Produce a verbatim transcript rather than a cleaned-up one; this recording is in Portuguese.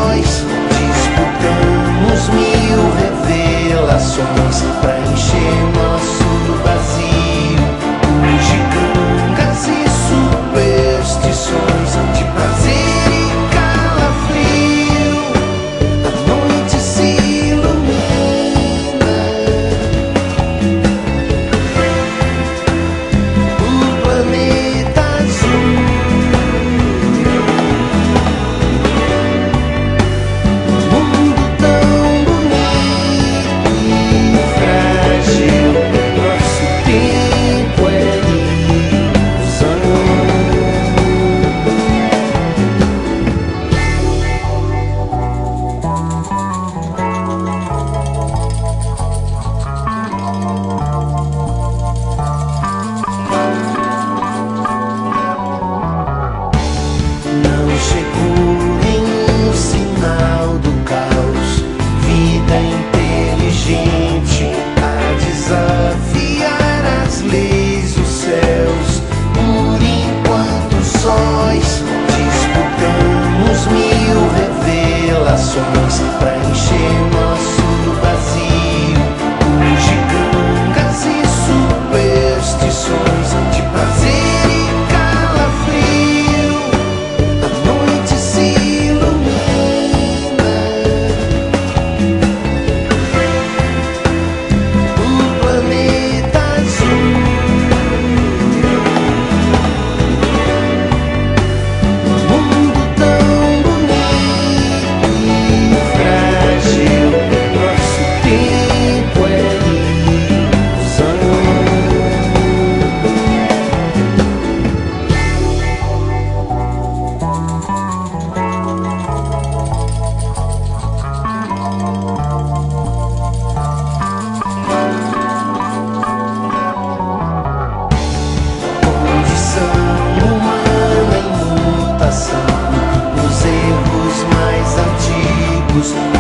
sóis, disputamos mil revelações pra encher nosso vazio. Bugigangas e superstições de prazer e calafrio. A noite se ilumina, o planeta azul. Mundo tão bonito e frágil, nosso tempo é ilusão. Não chegou nenhum sinal do caos, vida inteligente a desafiar as leis dos céus. Por enquanto sóis, disputamos mil revelações pra encher nosso vazio. Bugigangas e superstições de prazer e calafrio. A noite se ilumina, o planeta azul. Mundo tão bonito e frágil, nosso tempo é ilusão. Condição humana em mutação, os erros mais antigos